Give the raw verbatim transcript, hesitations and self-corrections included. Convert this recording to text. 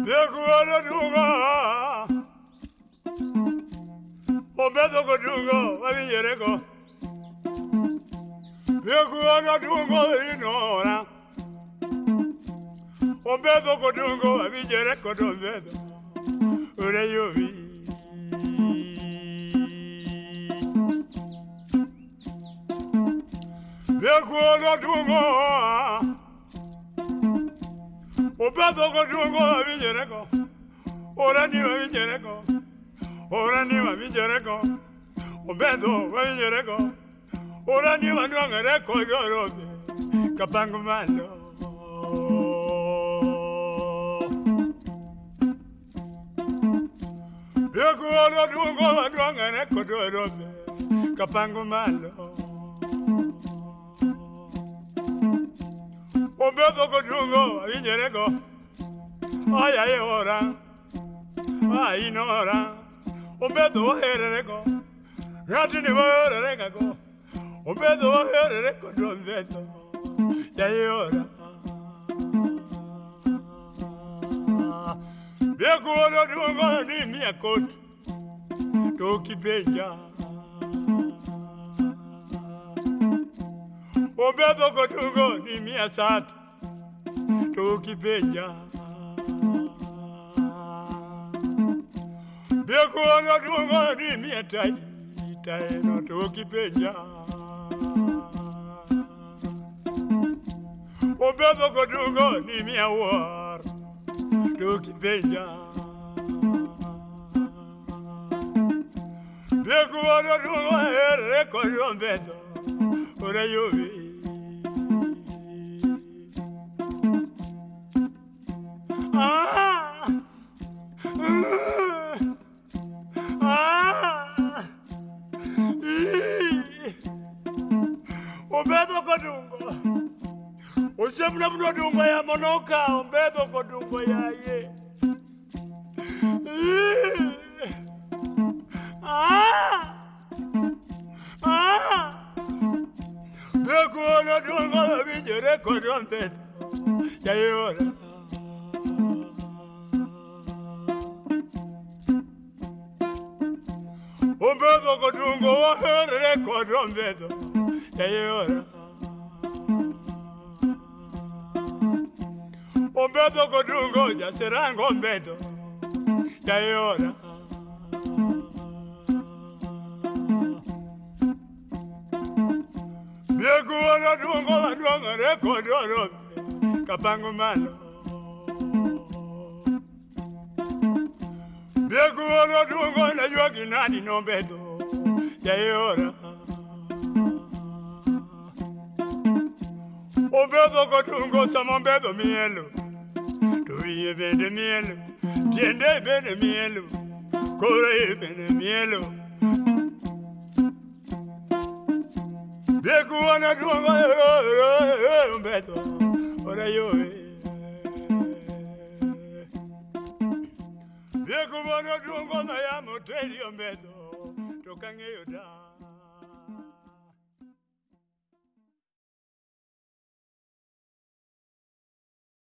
Bekuana dunga, obedo ko dunga, avijereko. Bekuana dunga inora, obedo ko dunga, avijereko dombedo. Ure yovi. Bekuana dunga, obedo ko dunga, avijereko. Ora ni avijereko. Ora ni avijereko. Obedo avijereko. Ora ni avijereko yorobe. Kapangu malo. Bekuana dunga, avijereko yorobe. Kapangu malo. Obedo ko dunga, avijereko. Ay ay ora. Ay nora. Obedo herereko. Ratini herereko. Obedo herereko dondeto. Ya ora. Bekuana dunga ni miakot. Toki beja. Obedo ko dunga ni miasat. Toki beja. Bekuana dunga ni miatai. Tai no toki beja. Obedo ko dunga ni miawar. Toki beja. Bekuana dunga hereko yombedo. Ora yovi. Ah! Ah! Obedo ko dunga. Osebra bro dunga ya monoka. Obedo ko dunga ya ye. Ah! Ah! Bekuana dunga avijereko dombedo. Ya ora. Obedo ko dunga hereko dombedo. Ya ora. Obedo ko dunga ya serango ombedo. Ya ora. Bekuana dunga dunga reko dombedo. Kapangu malo. Bekuana dunga na yogi nani nombedo. Ya ora. Obedo ko dunga samombedo mielo. Tuye bende mielo. Tiende bende mielo. Kore bende mielo. Bekuana dunga ombedo. Ora yoe. Bekuana dunga na ya moteri ombedo. Tokangeyo da.